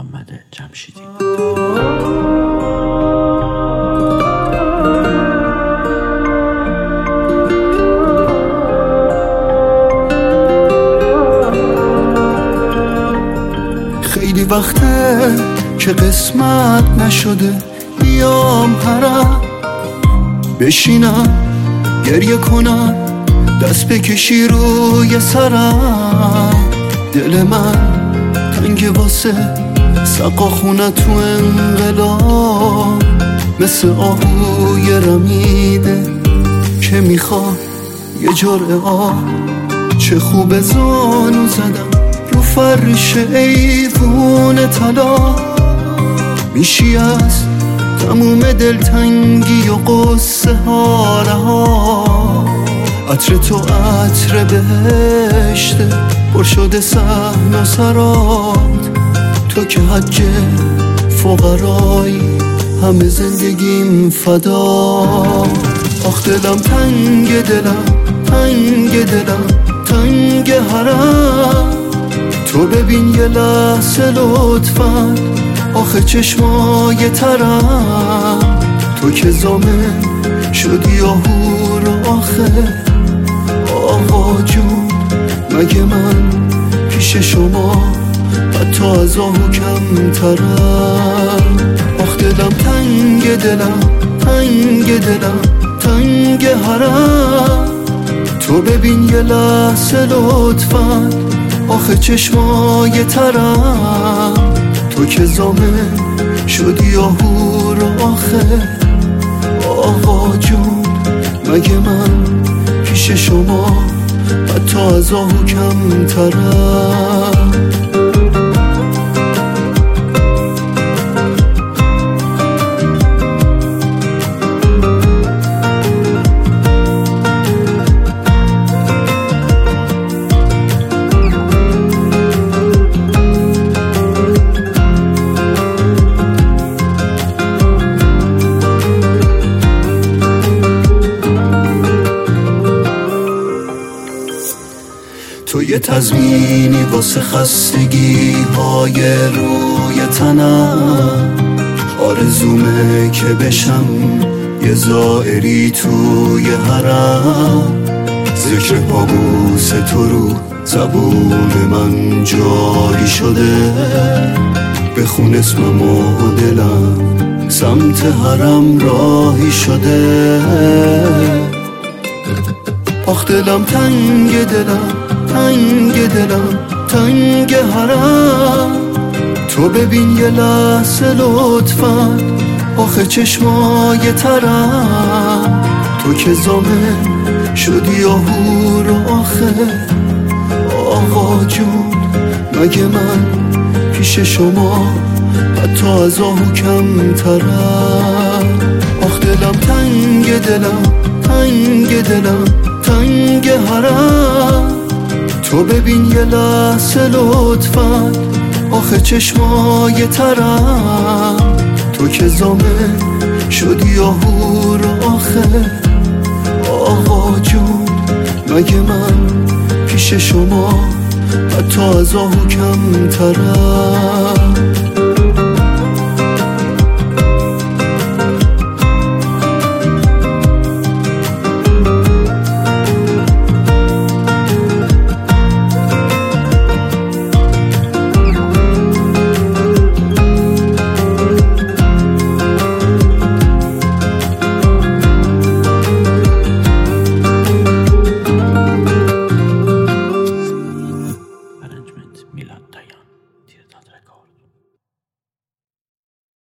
محمد جمشیدی. خیلی وقته که قسمت نشده بیام حرم بشینم گریه کنم دست بکشی روی سرم. دل من تنگ واسه سقا خونه تو انقلاب، مثل آهوی رمیده که میخواد یه جرعه آب. چه خوب زانو زدم رو فرش ایوون طلا، میشی از تموم دلتنگی و قصه ها رها. عطر تو عطر بهشته پر شده صحن و سرات، تو که حج فقرایی همه زندگیم فدا. آخ دلم تنگ، دلم تنگ، دلم تنگ حرم. تو ببین یه لحظه لطفاً آخه چشمای ترم. تو که زامن شدی آهو آخه آقا جون، مگه من پیش شما حتی از آهو کم ترم. آخ دلم تنگ، دلم تنگ، دلم تنگ حرم. تو ببین یه لحظه لطفاً آخه چشمای ترم. تو که زامن شدی آهو آخه آقا جون، مگه من پیش شما حتی از آهو کم ترم. تو یه تضمینی واسه خستگی های روی تنم، آرزومه که بشم یه زائری توی حرم. ذکر پابوس تو رو زبون من جاری شده، بخون اسمم و دلم سمت حرم راهی شده. آخ دلم تنگ، دلم تنگ، دلم تنگ حرم. تو ببین یه لحظه لطفاً آخه چشمای ترم. تو که زامن شدی آهو آخه آقا جون، مگه من پیش شما حتی از آهو کم ترم. آخ دلم تنگ، دلم تنگ، دلم تنگ حرم. تو ببین یه لحظه لطفاً آخه چشمای ترم. تو که زامن شدی آهو آخه آقا جون، مگه من پیش شما حتی از آهو کم ترم.